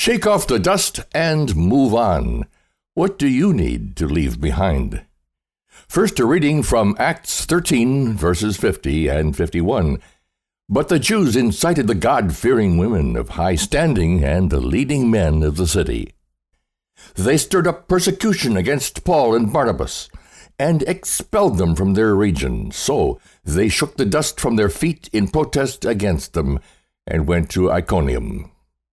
Shake off the dust and move on. What do you need to leave behind? First, a reading from Acts 13, verses 50 and 51. But the Jews incited the God-fearing women of high standing and the leading men of the city. They stirred up persecution against Paul and Barnabas, and expelled them from their region. So they shook the dust from their feet in protest against them, and went to Iconium.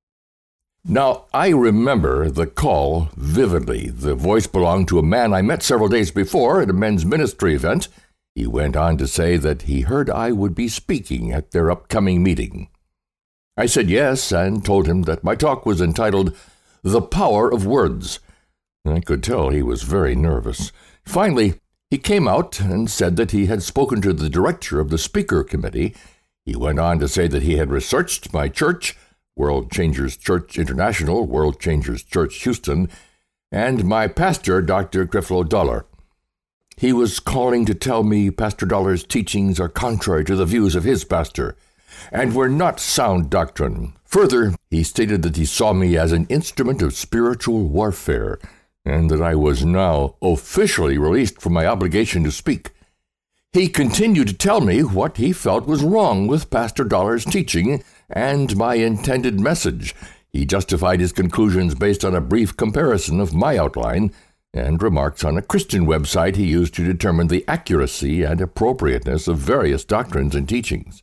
Now, I remember the call vividly. The voice belonged to a man I met several days before at a men's ministry event. He went on to say that he heard I would be speaking at their upcoming meeting. I said yes, and told him that my talk was entitled, The Power of Words. I could tell he was very nervous. Finally, he came out and said that he had spoken to the director of the speaker committee. He went on to say that he had researched my church, World Changers Church International, World Changers Church Houston, and my pastor, Dr. Creflo Dollar. He was calling to tell me Pastor Dollar's teachings are contrary to the views of his pastor, and were not sound doctrine. Further, he stated that he saw me as an instrument of spiritual warfare, and that I was now officially released from my obligation to speak. He continued to tell me what he felt was wrong with Pastor Dollar's teaching and my intended message. He justified his conclusions based on a brief comparison of my outline and remarks on a Christian website he used to determine the accuracy and appropriateness of various doctrines and teachings.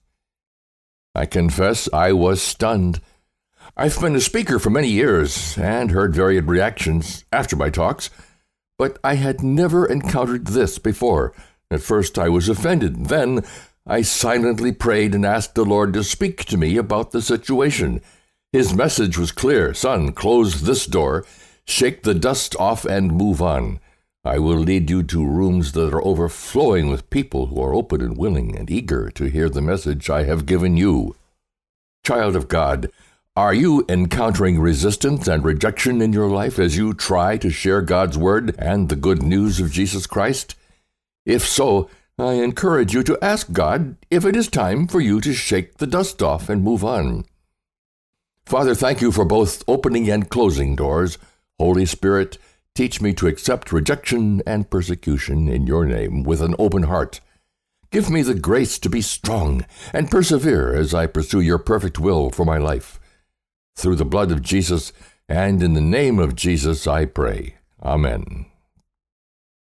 I confess I was stunned. I've been a speaker for many years and heard varied reactions after my talks, but I had never encountered this before. At first I was offended. Then I silently prayed and asked the Lord to speak to me about the situation. His message was clear. Son, close this door, shake the dust off, and move on. I will lead you to rooms that are overflowing with people who are open and willing and eager to hear the message I have given you. Child of God, are you encountering resistance and rejection in your life as you try to share God's word and the good news of Jesus Christ? If so, I encourage you to ask God if it is time for you to shake the dust off and move on. Father, thank you for both opening and closing doors. Holy Spirit, teach me to accept rejection and persecution in your name with an open heart. Give me the grace to be strong and persevere as I pursue your perfect will for my life. Through the blood of Jesus and in the name of Jesus I pray. Amen.